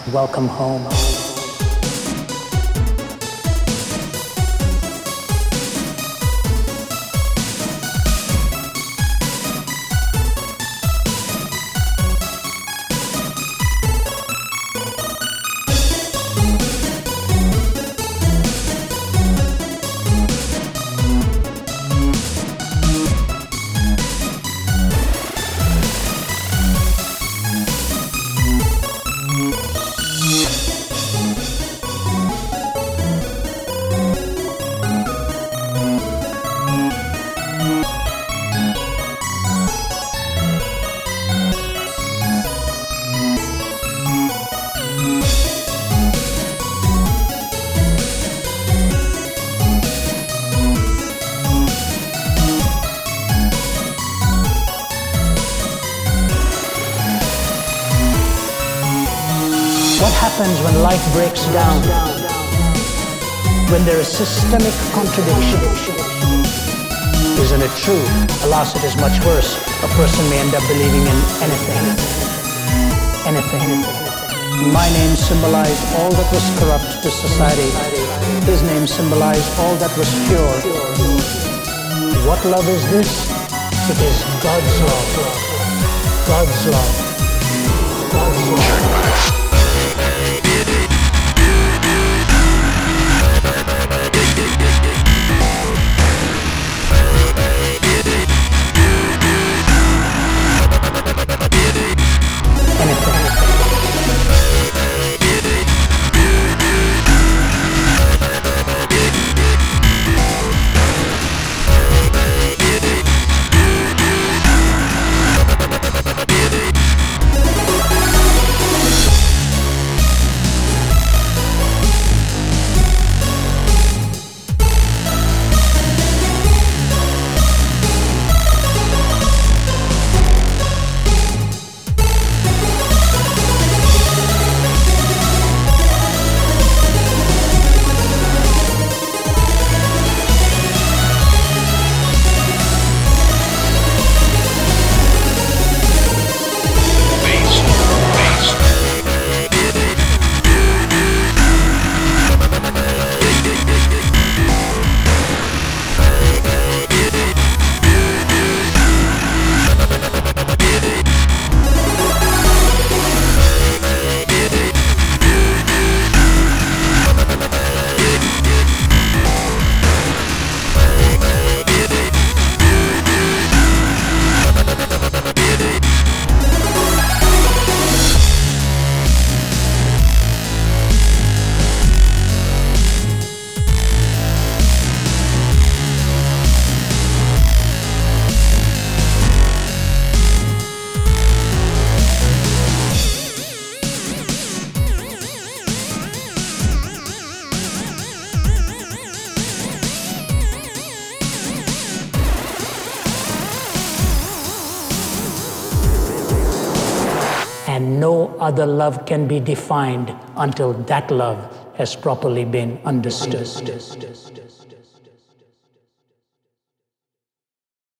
Welcome home. What happens when life breaks down? When there is systemic contradiction? Isn't it true? Alas, it is much worse. A person may end up believing in anything. Anything. My name symbolized all that was corrupt to society. His name symbolized all that was pure. What love is this? It is God's love. God's love. God's love. And no other love can be defined until that love has properly been understood.